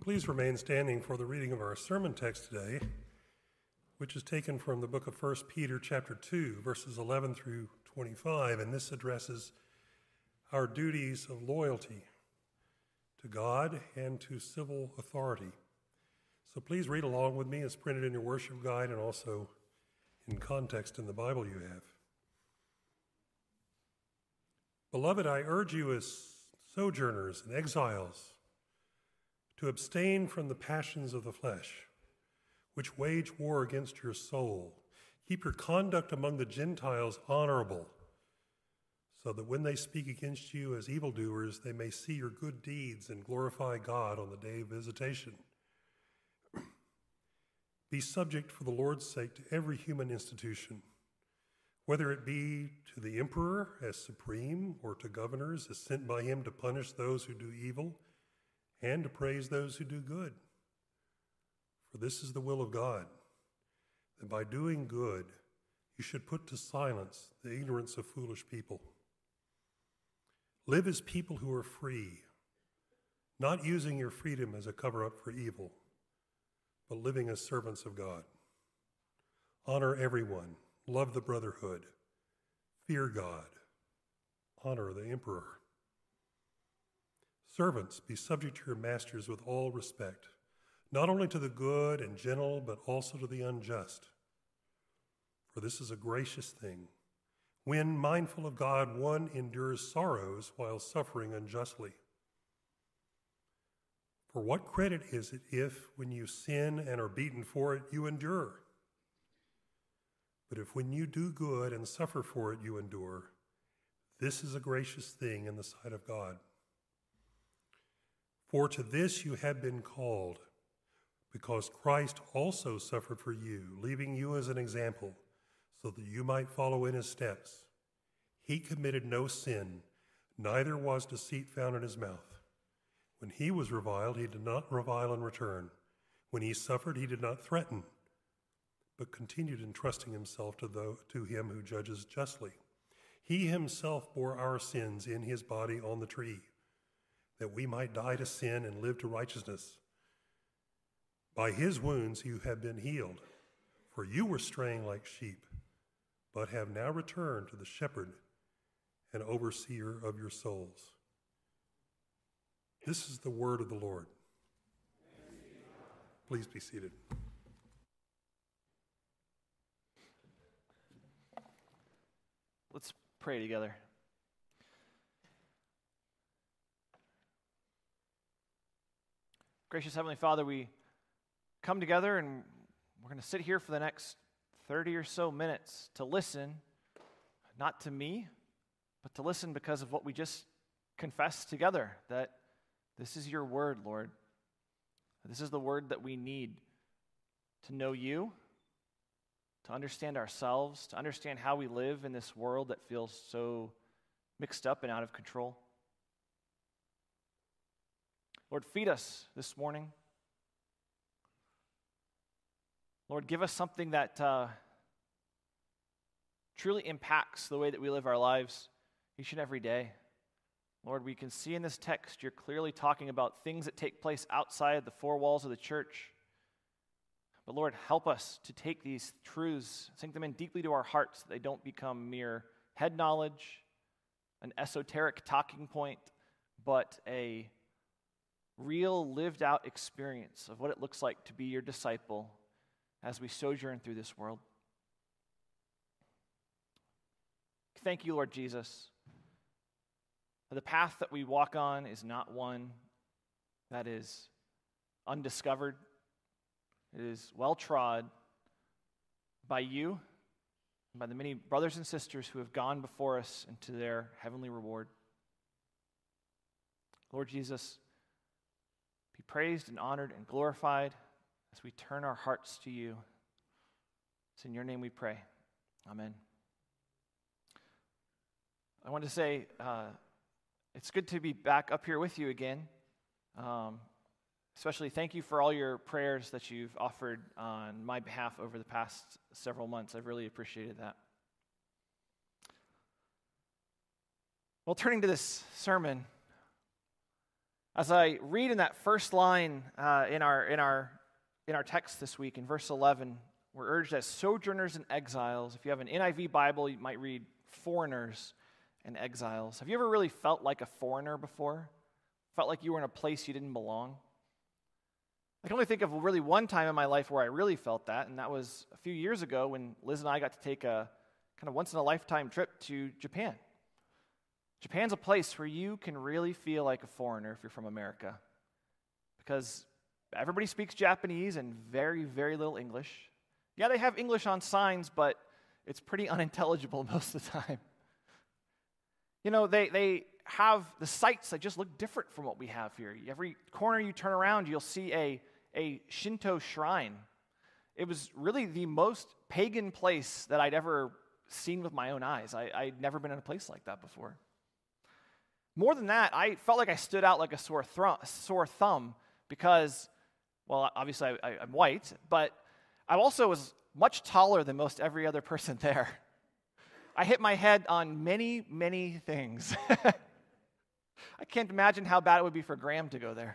Please remain standing for the reading of our sermon text today, which is taken from the book of 1 Peter chapter 2, verses 11 through 25, and this addresses our duties of loyalty to God and to civil authority. So please read along with me. It's printed in your worship guide and also in context in the Bible you have. Beloved, I urge you as sojourners and exiles to abstain from the passions of the flesh, which wage war against your soul. Keep your conduct among the Gentiles honorable, so that when they speak against you as evildoers, they may see your good deeds and glorify God on the day of visitation. Be subject for the Lord's sake to every human institution, whether it be to the emperor as supreme or to governors as sent by him to punish those who do evil and to praise those who do good. For this is the will of God, that by doing good you should put to silence the ignorance of foolish people. Live as people who are free, not using your freedom as a cover-up for evil, but living as servants of God. Honor everyone, love the brotherhood, fear God, honor the emperor. Servants, be subject to your masters with all respect, not only to the good and gentle, but also to the unjust. For this is a gracious thing. When, mindful of God, one endures sorrows while suffering unjustly. For what credit is it if, when you sin and are beaten for it, you endure? But if when you do good and suffer for it, you endure, this is a gracious thing in the sight of God. For to this you have been called, because Christ also suffered for you, leaving you as an example, so that you might follow in his steps. He committed no sin, neither was deceit found in his mouth. When he was reviled, he did not revile in return. When he suffered, he did not threaten, but continued entrusting himself to him who judges justly. He himself bore our sins in his body on the tree, that we might die to sin and live to righteousness. By his wounds you have been healed, for you were straying like sheep, but have now returned to the shepherd and overseer of your souls. This is the word of the Lord. Please be seated. Let's pray together. Gracious Heavenly Father, we come together and we're going to sit here for the next 30 or so minutes to listen, not to me, but to listen because of what we just confessed together, that this is your word, Lord. This is the word that we need to know you, to understand ourselves, to understand how we live in this world that feels so mixed up and out of control. Lord, feed us this morning. Lord, give us something that truly impacts the way that we live our lives each and every day. Lord, we can see in this text you're clearly talking about things that take place outside the four walls of the church. But Lord, help us to take these truths, sink them in deeply to our hearts, so they don't become mere head knowledge, an esoteric talking point, but a real lived out experience of what it looks like to be your disciple as we sojourn through this world. Thank you, Lord Jesus. The path that we walk on is not one that is undiscovered. It is well trod by you and by the many brothers and sisters who have gone before us into their heavenly reward. Lord Jesus, be praised and honored and glorified as we turn our hearts to you. It's in your name we pray. Amen. I want to say it's good to be back up here with you again. Especially thank you for all your prayers that you've offered on my behalf over the past several months. I've really appreciated that. Well, turning to this sermon, As I read in that first line in our text this week, in verse 11, we're urged as sojourners and exiles. If you have an NIV Bible, you might read foreigners and exiles. Have you ever really felt like a foreigner before? Felt like you were in a place you didn't belong? I can only think of really one time in my life where I really felt that, and that was a few years ago when Liz and I got to take a kind of once-in-a-lifetime trip to Japan. Japan's a place where you can really feel like a foreigner if you're from America, because everybody speaks Japanese and very, very little English. Yeah, they have English on signs, but it's pretty unintelligible most of the time. You know, they have the sites that just look different from what we have here. Every corner you turn around, you'll see a Shinto shrine. It was really the most pagan place that I'd ever seen with my own eyes. I'd never been in a place like that before. More than that, I felt like I stood out like a sore thumb because, well, obviously I'm white, but I also was much taller than most every other person there. I hit my head on many, many things. I can't imagine how bad it would be for Graham to go there.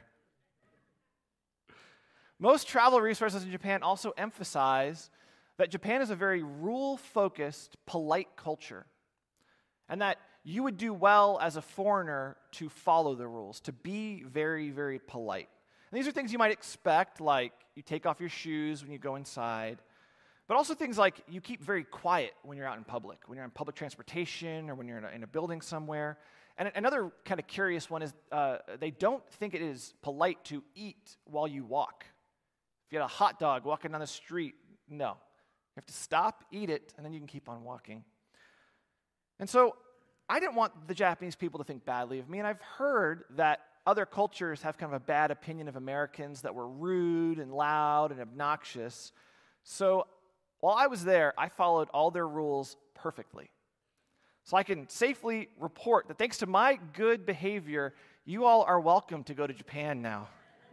Most travel resources in Japan also emphasize that Japan is a very rule-focused, polite culture, and that you would do well as a foreigner to follow the rules, to be very, very polite. And these are things you might expect, like you take off your shoes when you go inside, but also things like you keep very quiet when you're out in public, when you're on public transportation or when you're in a building somewhere. And another kind of curious one is they don't think it is polite to eat while you walk. If you had a hot dog walking down the street, no. You have to stop, eat it, and then you can keep on walking. And so I didn't want the Japanese people to think badly of me, and I've heard that other cultures have kind of a bad opinion of Americans, that we're rude and loud and obnoxious. So while I was there, I followed all their rules perfectly. So I can safely report that thanks to my good behavior, you all are welcome to go to Japan now.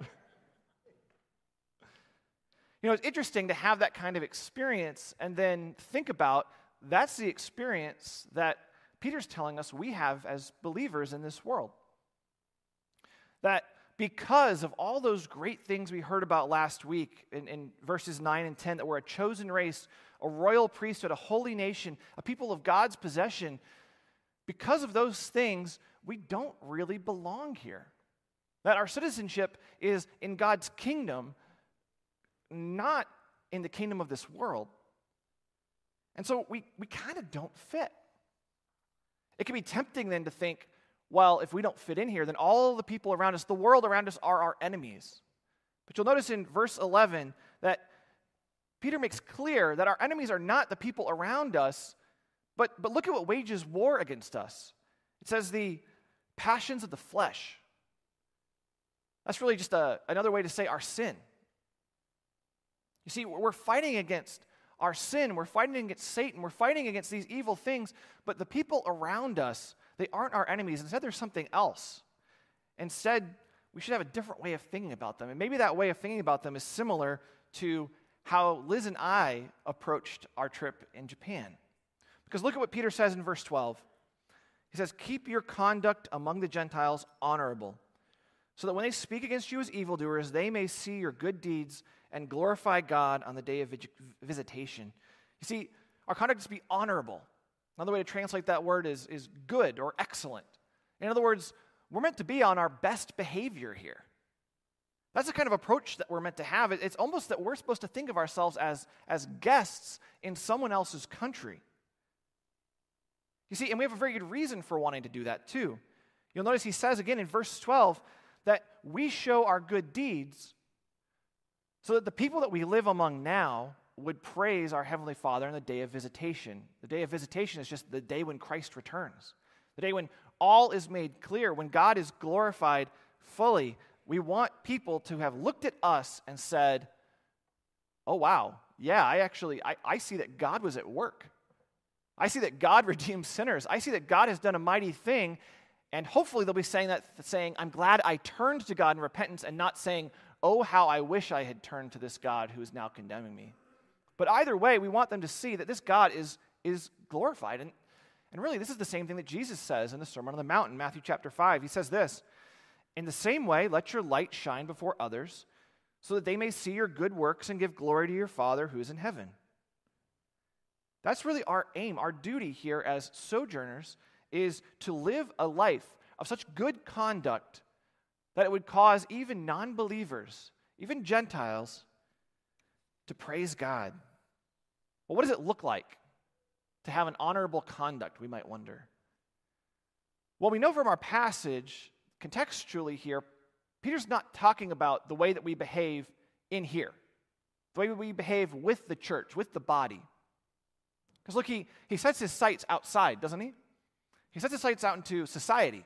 You know, it's interesting to have that kind of experience and then think about that's the experience that Peter's telling us we have as believers in this world. That because of all those great things we heard about last week in verses 9 and 10, that we're a chosen race, a royal priesthood, a holy nation, a people of God's possession, because of those things, we don't really belong here. That our citizenship is in God's kingdom, not in the kingdom of this world. And so we kind of don't fit. It can be tempting then to think, well, if we don't fit in here, then all the people around us, the world around us, are our enemies. But you'll notice in verse 11 that Peter makes clear that our enemies are not the people around us, but look at what wages war against us. It says the passions of the flesh. That's really just another way to say our sin. You see, we're fighting against our sin, we're fighting against Satan, we're fighting against these evil things, but the people around us, they aren't our enemies. Instead, there's something else. Instead, we should have a different way of thinking about them. And maybe that way of thinking about them is similar to how Liz and I approached our trip in Japan. Because look at what Peter says in verse 12. He says, "Keep your conduct among the Gentiles honorable, so that when they speak against you as evildoers, they may see your good deeds and glorify God on the day of visitation." You see, our conduct is to be honorable. Another way to translate that word is good or excellent. In other words, we're meant to be on our best behavior here. That's the kind of approach that we're meant to have. It's almost that we're supposed to think of ourselves as guests in someone else's country. You see, and we have a very good reason for wanting to do that too. You'll notice he says again in verse 12 that we show our good deeds so that the people that we live among now would praise our Heavenly Father on the day of visitation. The day of visitation is just the day when Christ returns. The day when all is made clear, when God is glorified fully. We want people to have looked at us and said, oh wow, yeah, I see that God was at work. I see that God redeemed sinners. I see that God has done a mighty thing. And hopefully they'll be saying, I'm glad I turned to God in repentance, and not saying, oh, how I wish I had turned to this God who is now condemning me. But either way, we want them to see that this God is glorified. And really, this is the same thing that Jesus says in the Sermon on the Mount in Matthew chapter 5. He says this, In the same way, let your light shine before others, so that they may see your good works and give glory to your Father who is in heaven. That's really our aim. Our duty here as sojourners is to live a life of such good conduct that it would cause even non-believers, even Gentiles, to praise God. Well, what does it look like to have an honorable conduct, we might wonder? Well, we know from our passage, contextually here, Peter's not talking about the way that we behave in here, the way we behave with the church, with the body. Because look, he sets his sights outside, doesn't he? He sets his sights out into society.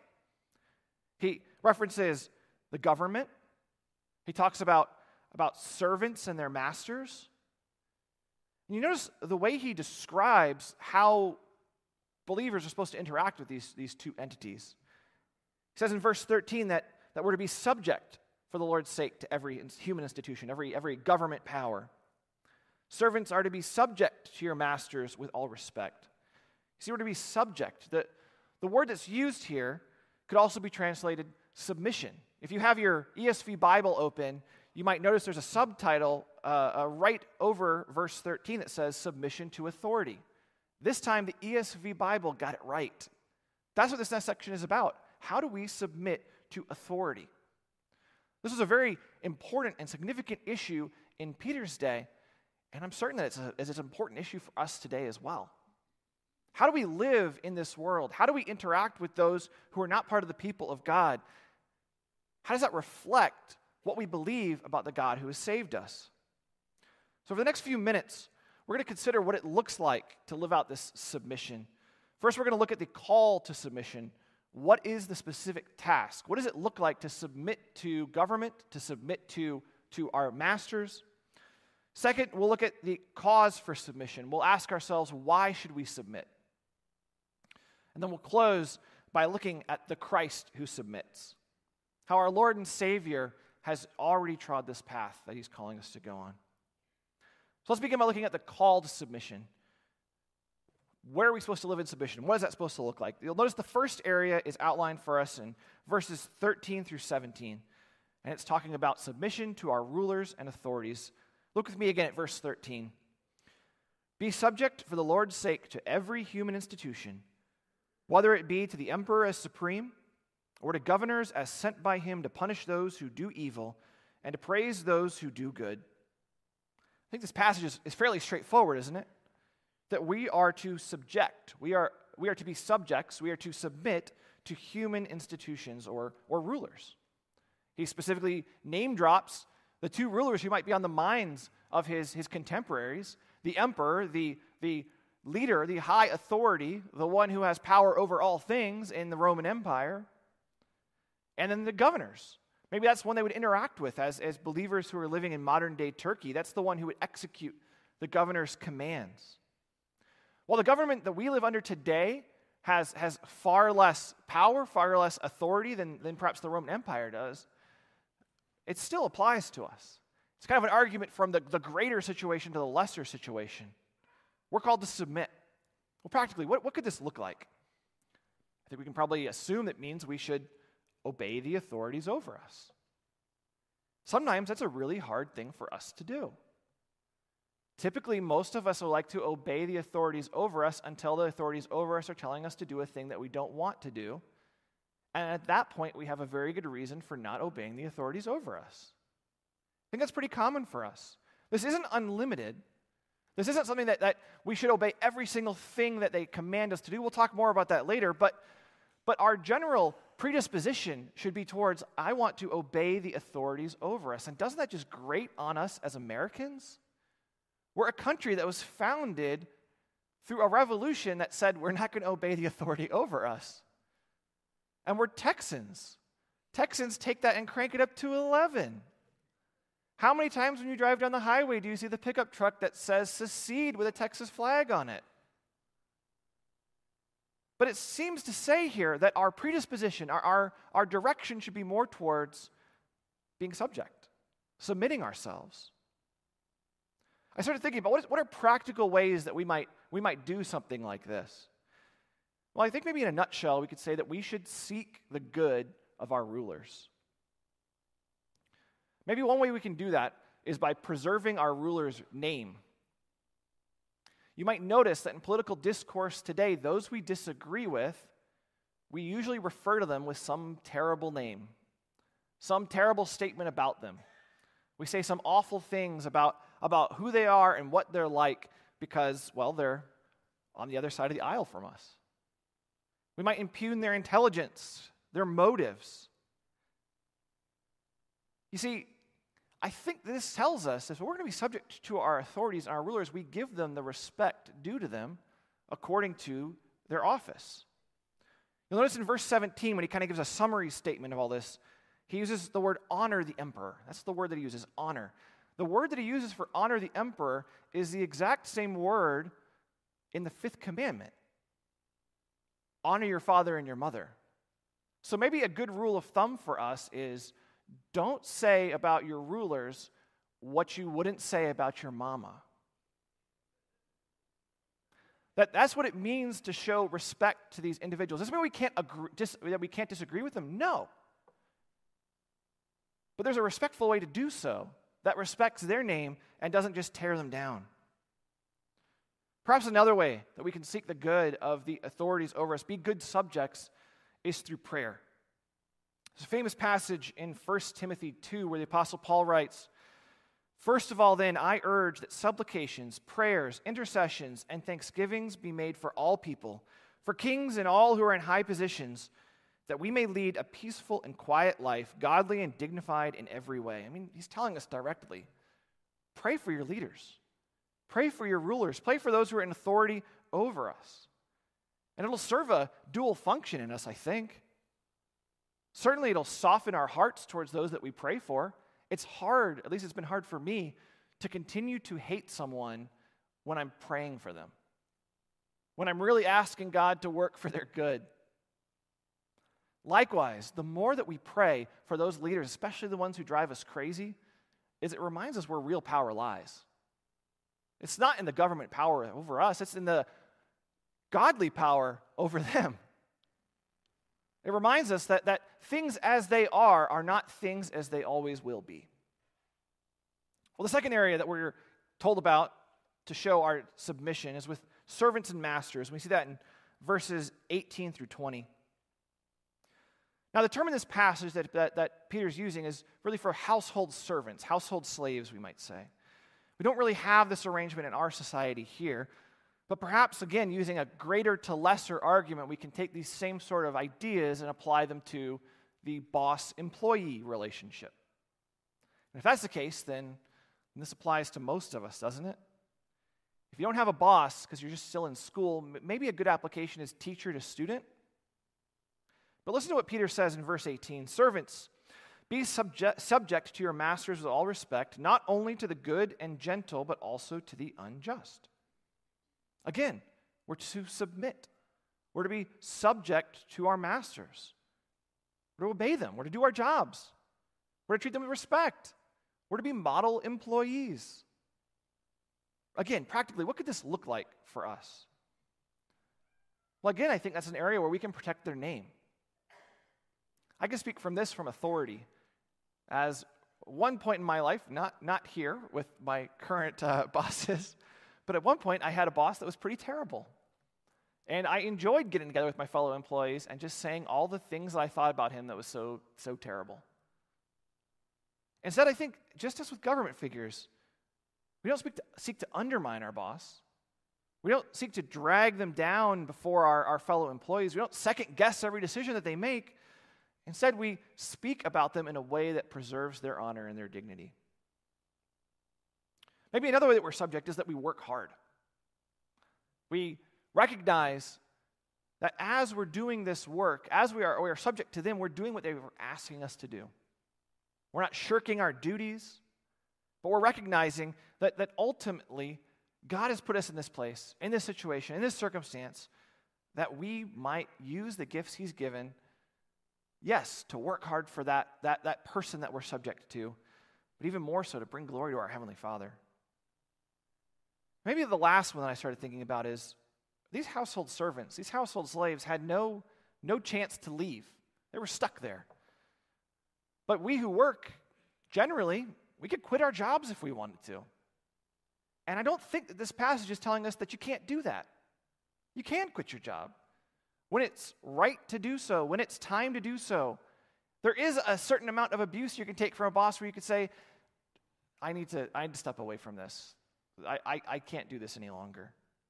He references the government. He talks about servants and their masters. And you notice the way he describes how believers are supposed to interact with these two entities. He says in verse 13 that we're to be subject for the Lord's sake to every human institution, every government power. Servants are to be subject to your masters with all respect. See, we're to be subject. The word that's used here could also be translated submission. If you have your ESV Bible open, you might notice there's a subtitle right over verse 13 that says submission to authority. This time, the ESV Bible got it right. That's what this next section is about. How do we submit to authority? This was a very important and significant issue in Peter's day, and I'm certain that it's an important issue for us today as well. How do we live in this world? How do we interact with those who are not part of the people of God? How does that reflect what we believe about the God who has saved us? So for the next few minutes, we're going to consider what it looks like to live out this submission. First, we're going to look at the call to submission. What is the specific task? What does it look like to submit to government, to submit to our masters? Second, we'll look at the cause for submission. We'll ask ourselves, why should we submit? And then we'll close by looking at the Christ who submits. How our Lord and Savior has already trod this path that he's calling us to go on. So let's begin by looking at the call to submission. Where are we supposed to live in submission? What is that supposed to look like? You'll notice the first area is outlined for us in verses 13 through 17. And it's talking about submission to our rulers and authorities. Look with me again at verse 13. Be subject for the Lord's sake to every human institution, whether it be to the emperor as supreme, or to governors as sent by him to punish those who do evil and to praise those who do good. I think this passage is fairly straightforward, isn't it? That we are to subject. We are to be subjects. We are to submit to human institutions or rulers. He specifically name drops the two rulers who might be on the minds of his contemporaries, the emperor, the leader, the high authority, the one who has power over all things in the Roman Empire, and then the governors. Maybe that's one they would interact with as believers who are living in modern-day Turkey. That's the one who would execute the governor's commands. While the government that we live under today has far less power, far less authority than perhaps the Roman Empire does, it still applies to us. It's kind of an argument from the greater situation to the lesser situation. We're called to submit. Well, practically, what could this look like? I think we can probably assume that means we should obey the authorities over us. Sometimes that's a really hard thing for us to do. Typically, most of us would like to obey the authorities over us until the authorities over us are telling us to do a thing that we don't want to do. And at that point, we have a very good reason for not obeying the authorities over us. I think that's pretty common for us. This isn't unlimited. This isn't something that we should obey every single thing that they command us to do. We'll talk more about that later. But our general predisposition should be towards, I want to obey the authorities over us. And doesn't that just grate on us as Americans? We're a country that was founded through a revolution that said we're not going to obey the authority over us. And we're Texans. Texans take that and crank it up to 11. How many times when you drive down the highway do you see the pickup truck that says secede with a Texas flag on it? But it seems to say here that our predisposition, our direction should be more towards being subject, submitting ourselves. I started thinking about what are practical ways that we might do something like this. Well, I think maybe in a nutshell we could say that we should seek the good of our rulers. Maybe one way we can do that is by preserving our ruler's name. You might notice that in political discourse today, those we disagree with, we usually refer to them with some terrible name, some terrible statement about them. We say some awful things about who they are and what they're like because, well, they're on the other side of the aisle from us. We might impugn their intelligence, their motives. You see, I think this tells us if we're going to be subject to our authorities and our rulers, we give them the respect due to them according to their office. You'll notice in verse 17, when he kind of gives a summary statement of all this, he uses the word honor the emperor. That's the word that he uses, honor. The word that he uses for honor the emperor is the exact same word in the fifth commandment. Honor your father and your mother. So maybe a good rule of thumb for us is don't say about your rulers what you wouldn't say about your mama. That's what it means to show respect to these individuals. Does this mean that we can't disagree with them? No. But there's a respectful way to do so that respects their name and doesn't just tear them down. Perhaps another way that we can seek the good of the authorities over us, be good subjects, is through prayer. There's a famous passage in 1 Timothy 2 where the Apostle Paul writes, "First of all, then, I urge that supplications, prayers, intercessions, and thanksgivings be made for all people, for kings and all who are in high positions, that we may lead a peaceful and quiet life, godly and dignified in every way." I mean, he's telling us directly, pray for your leaders. Pray for your rulers. Pray for those who are in authority over us. And it'll serve a dual function in us, I think. Certainly, it'll soften our hearts towards those that we pray for. It's hard, at least it's been hard for me, to continue to hate someone when I'm praying for them, when I'm really asking God to work for their good. Likewise, the more that we pray for those leaders, especially the ones who drive us crazy, it reminds us where real power lies. It's not in the government power over us, it's in the godly power over them. It reminds us that things as they are not things as they always will be. Well, the second area that we're told about to show our submission is with servants and masters. We see that in verses 18 through 20. Now, the term in this passage that Peter's using is really for household servants, household slaves, we might say. We don't really have this arrangement in our society here, but perhaps, again, using a greater to lesser argument, we can take these same sort of ideas and apply them to the boss-employee relationship. And if that's the case, then this applies to most of us, doesn't it? If you don't have a boss because you're just still in school, maybe a good application is teacher to student. But listen to what Peter says in verse 18. "Servants, be subject to your masters with all respect, not only to the good and gentle, but also to the unjust." Again, we're to submit. We're to be subject to our masters. We're to obey them. We're to do our jobs. We're to treat them with respect. We're to be model employees. Again, practically, what could this look like for us? Well, again, I think that's an area where we can protect their name. I can speak from authority. As one point in my life, not here with my current bosses, but at one point I had a boss that was pretty terrible. And I enjoyed getting together with my fellow employees and just saying all the things that I thought about him that was so terrible. Instead, I think, just as with government figures, we don't seek to undermine our boss. We don't seek to drag them down before our fellow employees. We don't second guess every decision that they make. Instead, we speak about them in a way that preserves their honor and their dignity. Maybe another way that we're subject is that we work hard. We recognize that as we're doing this work, as we are subject to them, we're doing what they were asking us to do. We're not shirking our duties, but we're recognizing that ultimately God has put us in this place, in this situation, in this circumstance, that we might use the gifts He's given, yes, to work hard for that person that we're subject to, but even more so to bring glory to our Heavenly Father. Maybe the last one that I started thinking about is these household servants, these household slaves had no chance to leave. They were stuck there. But we who work generally, we could quit our jobs if we wanted to. And I don't think that this passage is telling us that you can't do that. You can quit your job when it's right to do so, when it's time to do so. There is a certain amount of abuse you can take from a boss where you could say, I need to step away from this. I can't do this any longer.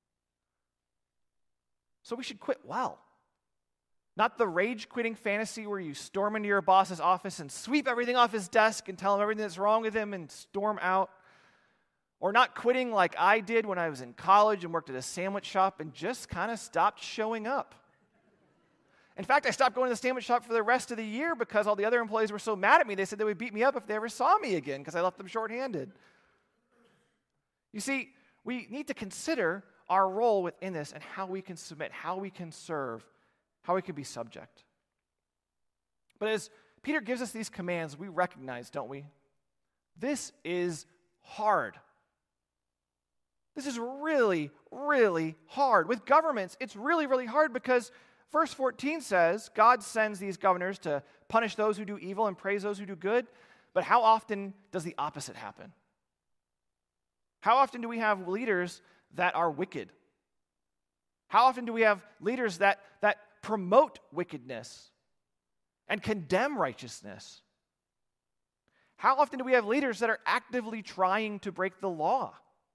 So we should quit well. Not the rage-quitting fantasy where you storm into your boss's office and sweep everything off his desk and tell him everything that's wrong with him and storm out. Or not quitting like I did when I was in college and worked at a sandwich shop and just kind of stopped showing up. In fact, I stopped going to the sandwich shop for the rest of the year because all the other employees were so mad at me, they said they would beat me up if they ever saw me again because I left them shorthanded. You see, we need to consider our role within this and how we can submit, how we can serve, how we can be subject. But as Peter gives us these commands, we recognize, don't we? This is hard. This is really, really hard. With governments, it's really, really hard because verse 14 says, God sends these governors to punish those who do evil and praise those who do good. But how often does the opposite happen? How often do we have leaders that are wicked? How often do we have leaders that promote wickedness and condemn righteousness? How often do we have leaders that are actively trying to break the law?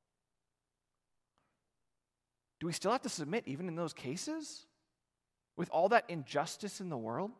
Do we still have to submit even in those cases? With all that injustice in the world?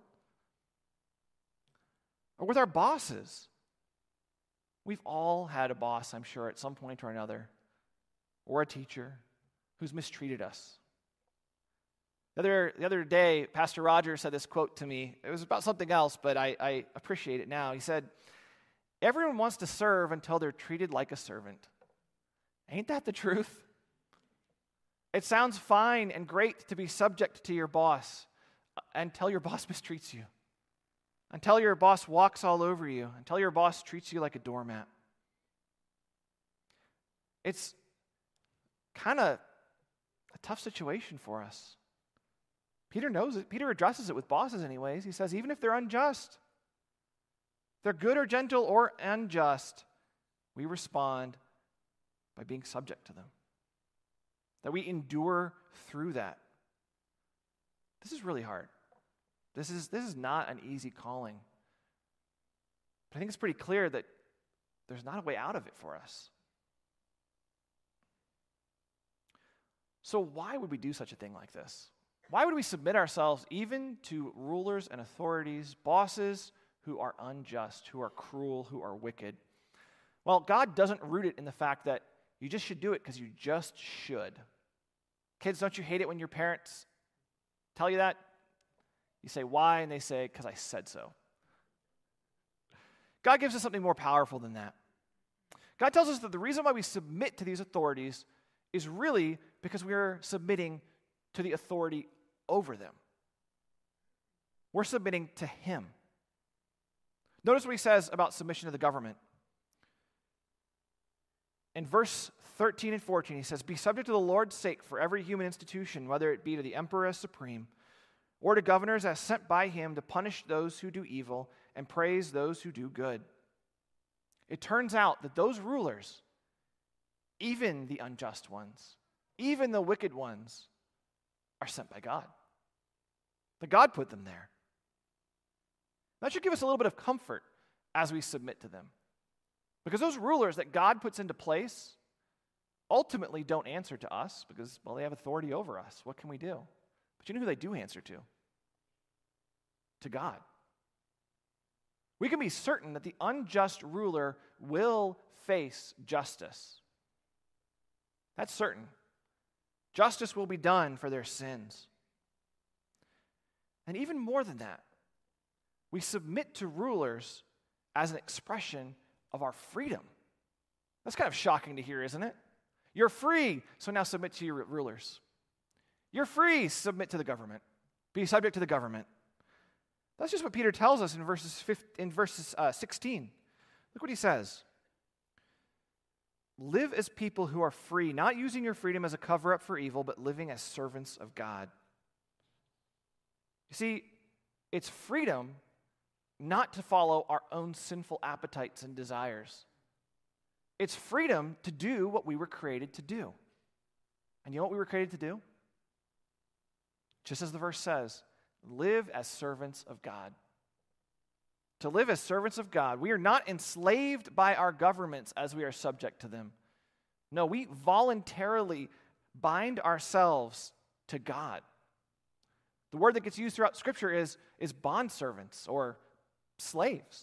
Or with our bosses? We've all had a boss, I'm sure, at some point or another, or a teacher who's mistreated us. The other day, Pastor Roger said this quote to me. It was about something else, but I appreciate it now. He said, "Everyone wants to serve until they're treated like a servant." Ain't that the truth? It sounds fine and great to be subject to your boss until your boss mistreats you, until your boss walks all over you, until your boss treats you like a doormat. It's kind of a tough situation for us. Peter knows it. Peter addresses it with bosses anyways. He says, even if they're unjust, if they're good or gentle or unjust, we respond by being subject to them. That we endure through that. This is really hard. This is not an easy calling. But I think it's pretty clear that there's not a way out of it for us. So why would we do such a thing like this? Why would we submit ourselves even to rulers and authorities, bosses who are unjust, who are cruel, who are wicked? Well, God doesn't root it in the fact that you just should do it because you just should. Kids, don't you hate it when your parents tell you that? You say, why? And they say, because I said so. God gives us something more powerful than that. God tells us that the reason why we submit to these authorities is really because we are submitting to the authority over them. We're submitting to Him. Notice what he says about submission to the government. In verse 13 and 14, he says, "Be subject to the Lord's sake for every human institution, whether it be to the emperor as supreme, or to governors as sent by him to punish those who do evil and praise those who do good." It turns out that those rulers, even the unjust ones, even the wicked ones, are sent by God. That God put them there. That should give us a little bit of comfort as we submit to them. Because those rulers that God puts into place ultimately don't answer to us because, well, they have authority over us. What can we do? But you know who they do answer to? To God. We can be certain that the unjust ruler will face justice. That's certain. Justice will be done for their sins. And even more than that, we submit to rulers as an expression of our freedom. That's kind of shocking to hear, isn't it? You're free, so now submit to your rulers. You're free, submit to the government. Be subject to the government. That's just what Peter tells us in verses 16. Look what he says. Live as people who are free, not using your freedom as a cover-up for evil, but living as servants of God. You see, it's freedom not to follow our own sinful appetites and desires. It's freedom to do what we were created to do. And you know what we were created to do? Just as the verse says, live as servants of God. To live as servants of God. We are not enslaved by our governments as we are subject to them. No, we voluntarily bind ourselves to God. The word that gets used throughout Scripture is bondservants or slaves.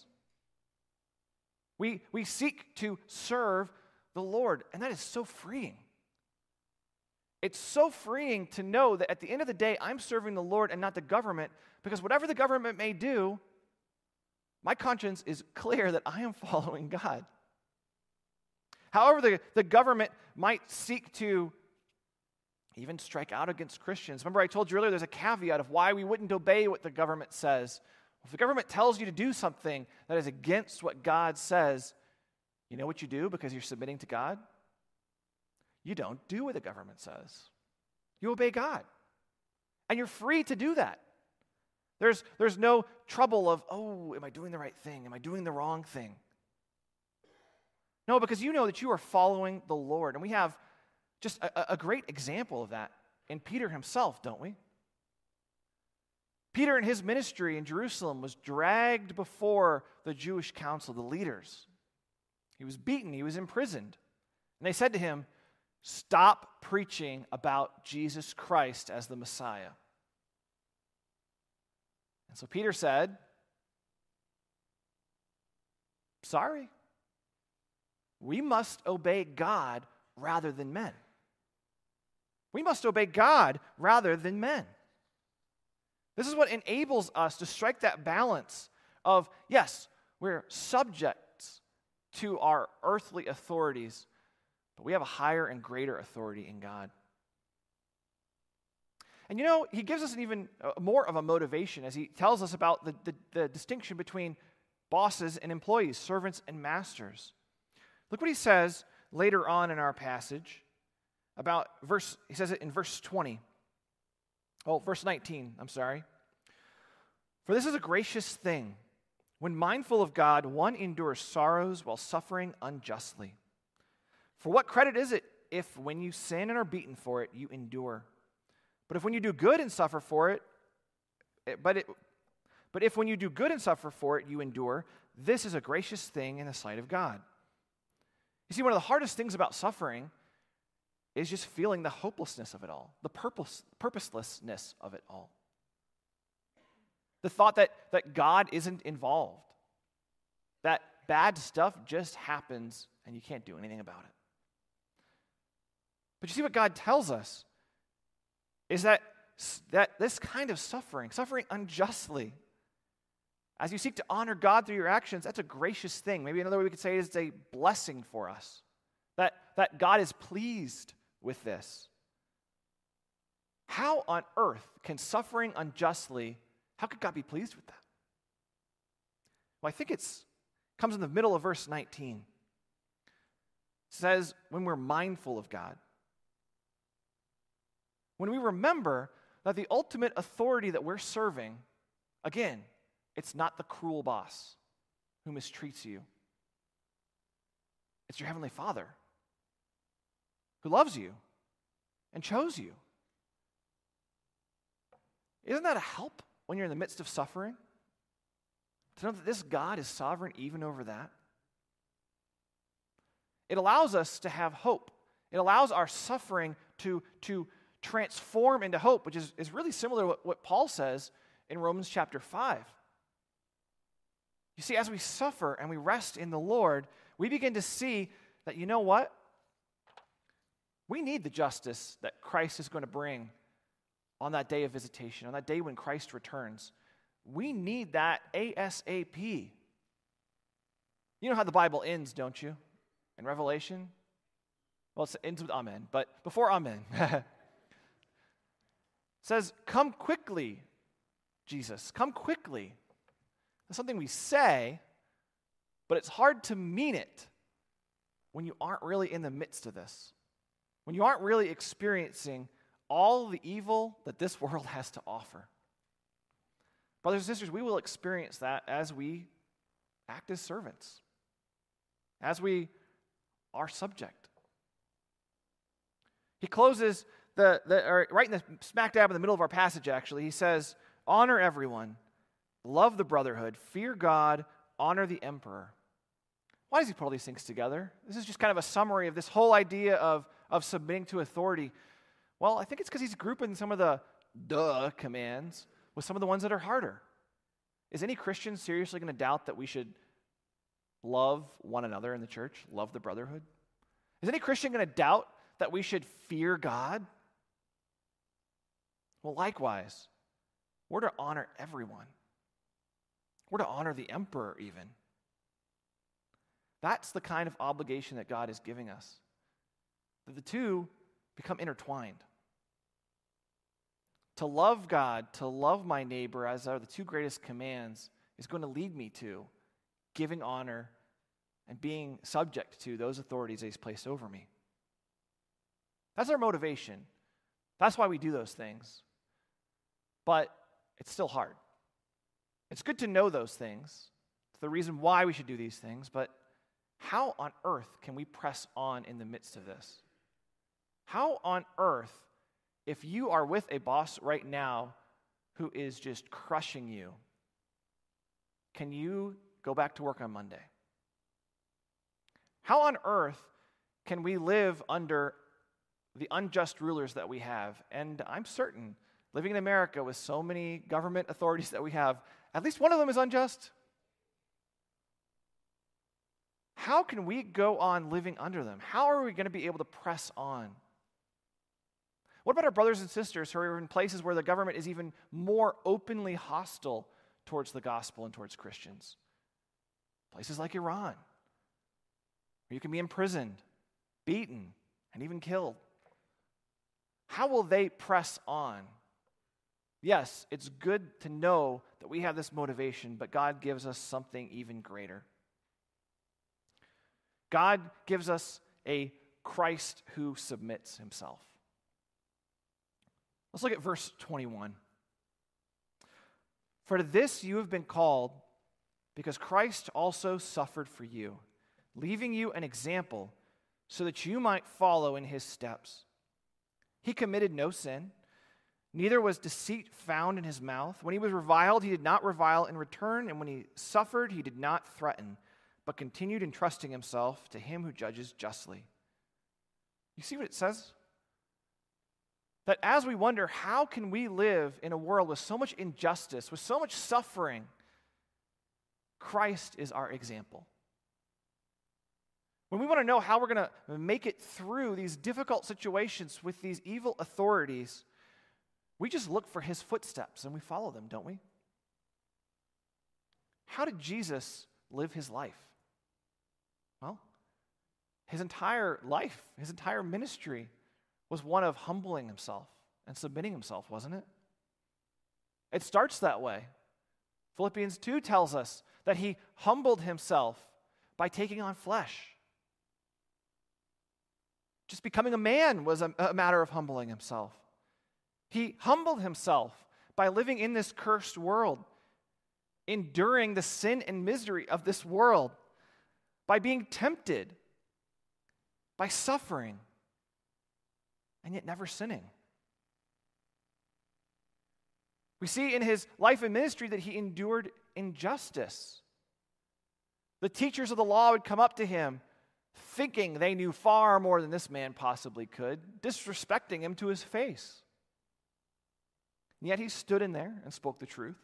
We seek to serve the Lord, and that is so freeing. It's so freeing to know that at the end of the day, I'm serving the Lord and not the government, because whatever the government may do, my conscience is clear that I am following God. However, the government might seek to even strike out against Christians. Remember, I told you earlier there's a caveat of why we wouldn't obey what the government says. If the government tells you to do something that is against what God says, you know what you do because you're submitting to God? You don't do what the government says. You obey God. And you're free to do that. There's no trouble of, oh, am I doing the right thing? Am I doing the wrong thing? No, because you know that you are following the Lord. And we have just a great example of that in Peter himself, don't we? Peter in his ministry in Jerusalem was dragged before the Jewish council, the leaders. He was beaten, he was imprisoned. And they said to him, stop preaching about Jesus Christ as the Messiah. And so Peter said, sorry, we must obey God rather than men. We must obey God rather than men. This is what enables us to strike that balance of, yes, we're subjects to our earthly authorities, but we have a higher and greater authority in God. And you know, he gives us an even more of a motivation as he tells us about the distinction between bosses and employees, servants and masters. Look what he says later on in our passage about he says it in verse 20. Oh, verse 19, I'm sorry. For this is a gracious thing. When mindful of God, one endures sorrows while suffering unjustly. For what credit is it if when you sin and are beaten for it, you endure? But if when you do good and suffer for it, but if when you do good and suffer for it, you endure, this is a gracious thing in the sight of God. You see, one of the hardest things about suffering is just feeling the hopelessness of it all, the purposelessness of it all. The thought that God isn't involved, that bad stuff just happens and you can't do anything about it. But you see what God tells us is that this kind of suffering unjustly, as you seek to honor God through your actions, that's a gracious thing. Maybe another way we could say it is it's a blessing for us, that God is pleased with this. How on earth can suffering unjustly, how could God be pleased with that? Well, I think it comes in the middle of verse 19. It says, when we're mindful of God. When we remember that the ultimate authority that we're serving, again, it's not the cruel boss who mistreats you. It's your Heavenly Father who loves you and chose you. Isn't that a help when you're in the midst of suffering? To know that this God is sovereign even over that? It allows us to have hope. It allows our suffering to transform into hope, which is really similar to what Paul says in Romans chapter 5. You see, as we suffer and we rest in the Lord, we begin to see that, you know what? We need the justice that Christ is going to bring on that day of visitation, on that day when Christ returns. We need that ASAP. You know how the Bible ends, don't you? In Revelation? Well, it ends with Amen, but before Amen. It says, come quickly, Jesus, come quickly. That's something we say, but it's hard to mean it when you aren't really in the midst of this, when you aren't really experiencing all the evil that this world has to offer. Brothers and sisters, we will experience that as we act as servants, as we are subject. He closes right in the smack dab in the middle of our passage, actually. He says, honor everyone, love the brotherhood, fear God, honor the emperor. Why does he put all these things together? This is just kind of a summary of this whole idea of submitting to authority. Well, I think it's because he's grouping some of the commands with some of the ones that are harder. Is any Christian seriously going to doubt that we should love one another in the church, love the brotherhood? Is any Christian going to doubt that we should fear God? Well, likewise, we're to honor everyone. We're to honor the emperor even. That's the kind of obligation that God is giving us. That the two become intertwined. To love God, to love my neighbor, as are the two greatest commands, is going to lead me to giving honor and being subject to those authorities that He's placed over me. That's our motivation. That's why we do those things. But it's still hard. It's good to know those things. It's the reason why we should do these things, but how on earth can we press on in the midst of this? How on earth, if you are with a boss right now who is just crushing you, can you go back to work on Monday? How on earth can we live under the unjust rulers that we have? And I'm certain, living in America with so many government authorities that we have, at least one of them is unjust. How can we go on living under them? How are we going to be able to press on? What about our brothers and sisters who are in places where the government is even more openly hostile towards the gospel and towards Christians? Places like Iran, where you can be imprisoned, beaten, and even killed. How will they press on? Yes, it's good to know that we have this motivation, but God gives us something even greater. God gives us a Christ who submits himself. Let's look at verse 21. For to this you have been called, because Christ also suffered for you, leaving you an example so that you might follow in his steps. He committed no sin, neither was deceit found in his mouth. When he was reviled, he did not revile in return, and when he suffered, he did not threaten, but continued entrusting himself to him who judges justly. You see what it says? That as we wonder, how can we live in a world with so much injustice, with so much suffering, Christ is our example. When we want to know how we're going to make it through these difficult situations with these evil authorities, we just look for his footsteps and we follow them, don't we? How did Jesus live his life? Well, his entire life, his entire ministry was one of humbling himself and submitting himself, wasn't it? It starts that way. Philippians 2 tells us that he humbled himself by taking on flesh. Just becoming a man was a matter of humbling himself. He humbled himself by living in this cursed world, enduring the sin and misery of this world, by being tempted, by suffering, and yet never sinning. We see in his life and ministry that he endured injustice. The teachers of the law would come up to him thinking they knew far more than this man possibly could, disrespecting him to his face. And yet he stood in there and spoke the truth.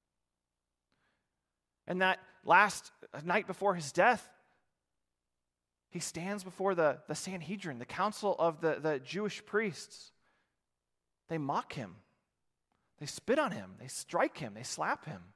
And that last night before his death, he stands before the Sanhedrin, the council of the Jewish priests. They mock him. They spit on him. They strike him. They slap him.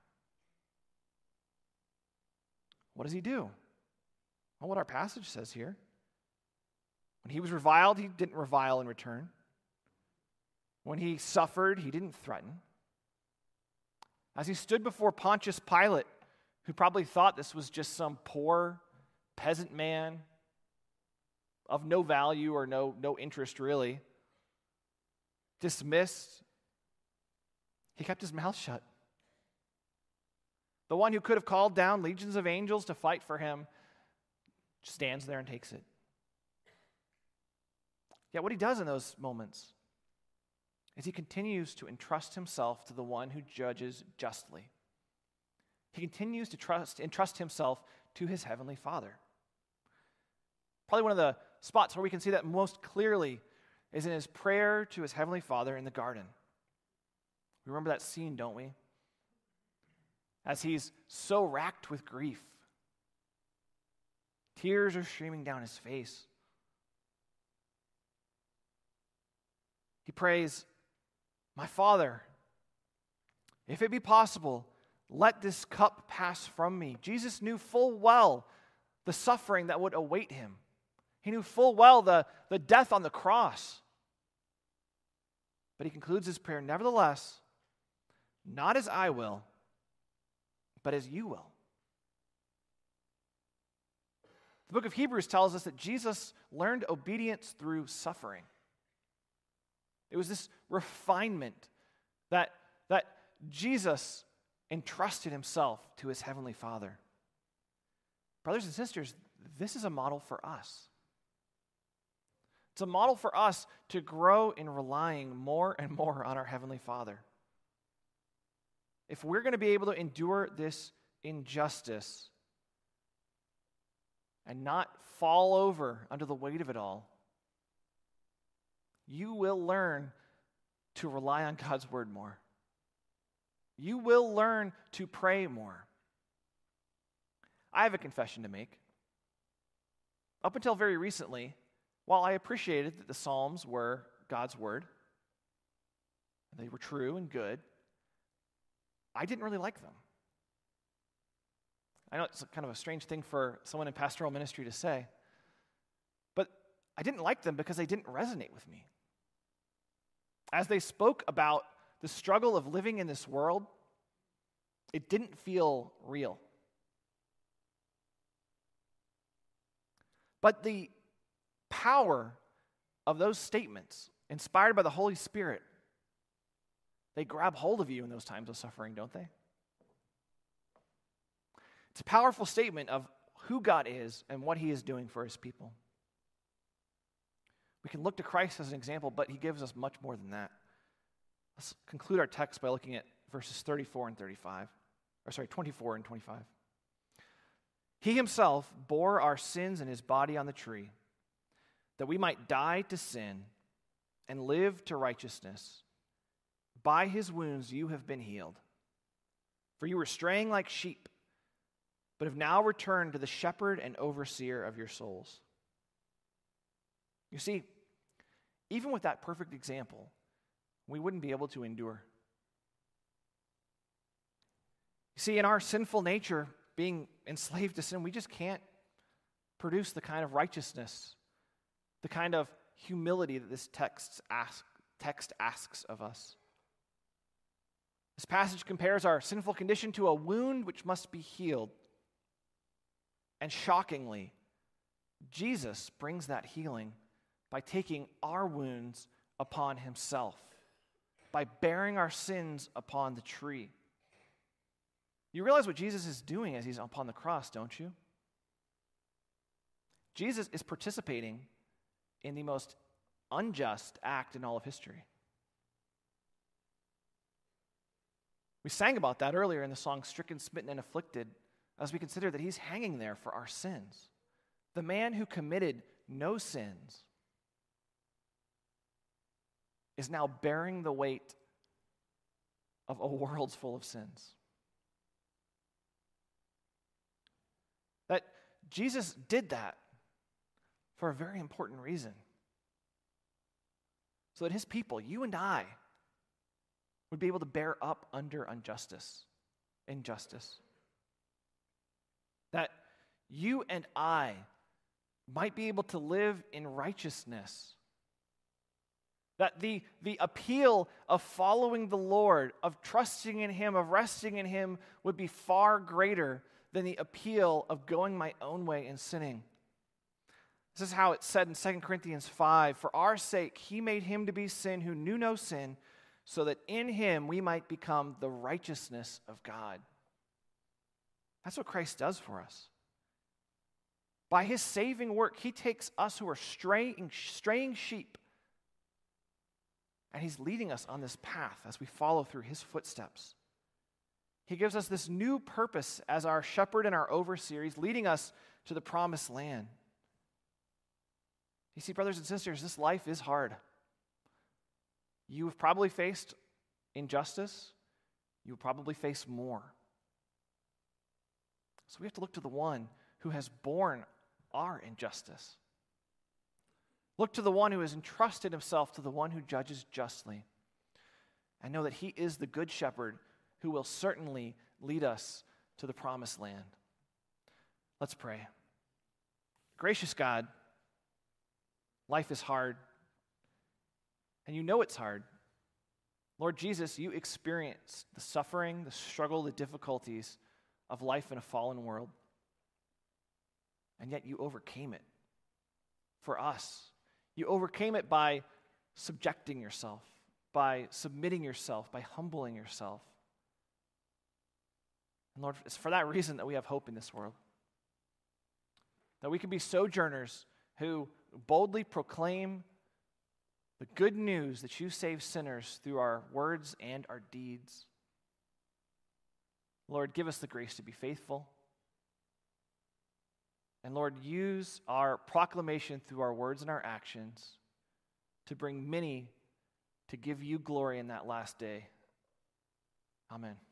What does he do? Well, what our passage says here. When he was reviled, he didn't revile in return. When he suffered, he didn't threaten. As he stood before Pontius Pilate, who probably thought this was just some poor peasant man of no value or no interest really, dismissed, he kept his mouth shut. The one who could have called down legions of angels to fight for him stands there and takes it. Yet what he does in those moments is he continues to entrust himself to the one who judges justly. He continues to entrust himself to his heavenly Father. Probably one of the spots where we can see that most clearly is in his prayer to his heavenly Father in the garden. We remember that scene, don't we? As he's so racked with grief. Tears are streaming down his face. He prays, "My Father, if it be possible, let this cup pass from me." Jesus knew full well the suffering that would await him. He knew full well the death on the cross. But he concludes his prayer, "Nevertheless, not as I will, but as you will." The book of Hebrews tells us that Jesus learned obedience through suffering. It was this refinement that Jesus entrusted himself to his heavenly Father. Brothers and sisters, this is a model for us. It's a model for us to grow in relying more and more on our heavenly Father. If we're going to be able to endure this injustice and not fall over under the weight of it all, you will learn to rely on God's word more. You will learn to pray more. I have a confession to make. Up until very recently, while I appreciated that the Psalms were God's word, they were true and good, I didn't really like them. I know it's kind of a strange thing for someone in pastoral ministry to say, but I didn't like them because they didn't resonate with me. As they spoke about the struggle of living in this world, it didn't feel real. But the power of those statements, inspired by the Holy Spirit, they grab hold of you in those times of suffering, don't they? It's a powerful statement of who God is and what he is doing for his people. We can look to Christ as an example, but he gives us much more than that. Let's conclude our text by looking at verses 24 and 25. 24 and 25. He himself bore our sins in his body on the tree, that we might die to sin and live to righteousness. By his wounds you have been healed. For you were straying like sheep, but have now returned to the shepherd and overseer of your souls. You see, even with that perfect example, we wouldn't be able to endure. You see, in our sinful nature, being enslaved to sin, we just can't produce the kind of righteousness, the kind of humility that this text asks of us. This passage compares our sinful condition to a wound which must be healed. And shockingly, Jesus brings that healing by taking our wounds upon himself, by bearing our sins upon the tree. You realize what Jesus is doing as he's upon the cross, don't you? Jesus is participating in the most unjust act in all of history. We sang about that earlier in the song Stricken, Smitten, and Afflicted, as we consider that he's hanging there for our sins. The man who committed no sins is now bearing the weight of a world full of sins. That Jesus did that for a very important reason. So that his people, you and I, would be able to bear up under injustice. That you and I might be able to live in righteousness. That the appeal of following the Lord, of trusting in him, of resting in him, would be far greater than the appeal of going my own way and sinning. This is how it's said in 2 Corinthians 5, "For our sake he made him to be sin who knew no sin, so that in him we might become the righteousness of God." That's what Christ does for us. By his saving work, he takes us who are straying sheep, and he's leading us on this path as we follow through his footsteps. He gives us this new purpose as our shepherd and our overseer. He's leading us to the promised land. You see, brothers and sisters, this life is hard. You have probably faced injustice. You will probably face more. So we have to look to the one who has borne our injustice. Look to the one who has entrusted himself to the one who judges justly. And know that he is the good shepherd who will certainly lead us to the promised land. Let's pray. Gracious God, life is hard, and you know it's hard. Lord Jesus, you experienced the suffering, the struggle, the difficulties of life in a fallen world, and yet you overcame it for us. You overcame it by subjecting yourself, by submitting yourself, by humbling yourself. And Lord, it's for that reason that we have hope in this world. That we can be sojourners who boldly proclaim the good news that you save sinners through our words and our deeds. Lord, give us the grace to be faithful. And Lord, use our proclamation through our words and our actions to bring many to give you glory in that last day. Amen.